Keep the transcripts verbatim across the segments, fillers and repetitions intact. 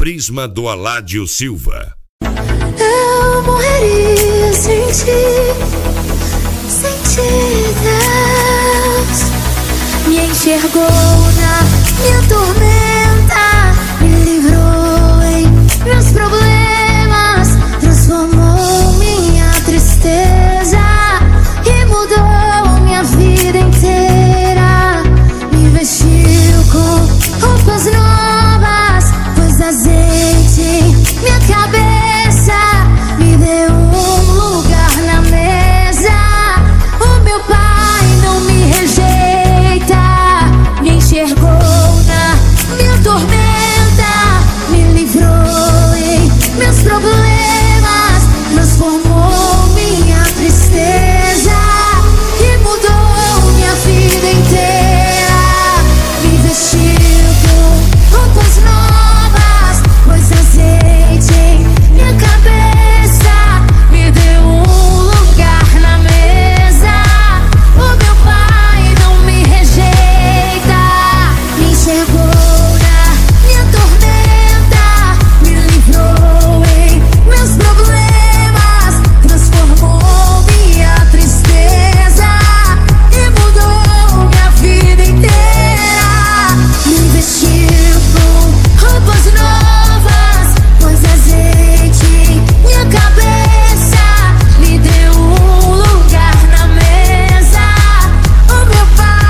Prisma do Aládio Silva. Eu morreria sem ti, sem ti, Deus. Me enxergou na minha tormenta, me livrou em meus problemas, transformou minha tristeza e mudou minha vida inteira. Me vestiu com roupas novas, pôs azeite em minha cabeça, me deu um lugar na mesa. O meu Pai não me rejeita, me enxergou na minha tormenta, me livrou em meus problemas, transformou minha tristeza e mudou minha vida inteira. Me vestiu com roupas novas, pôs azeite em minha cabeça, me deu um lugar na mesa. O meu Pai não me rejeita, me enxergou na minha tormenta, me livrou em meus problemas, transformou minha tristeza e mudou minha vida inteira. Me vestiu com roupas novas, pôs azeite em minha cabeça, me deu um lugar na mesa. O meu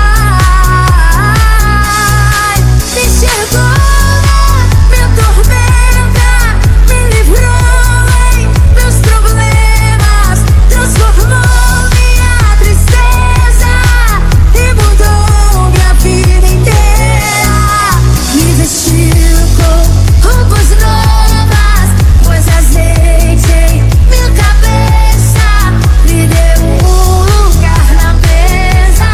Pai me enxergou na minha tormenta, me livrou em meus problemas, transformou minha tristeza e mudou minha vida inteira. Me vestiu com roupas novas, pôs azeite em minha cabeça, me deu um lugar na mesa.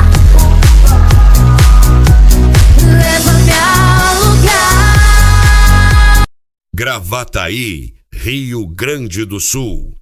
Leva-me ao lugar. Gravataí, Rio Grande do Sul.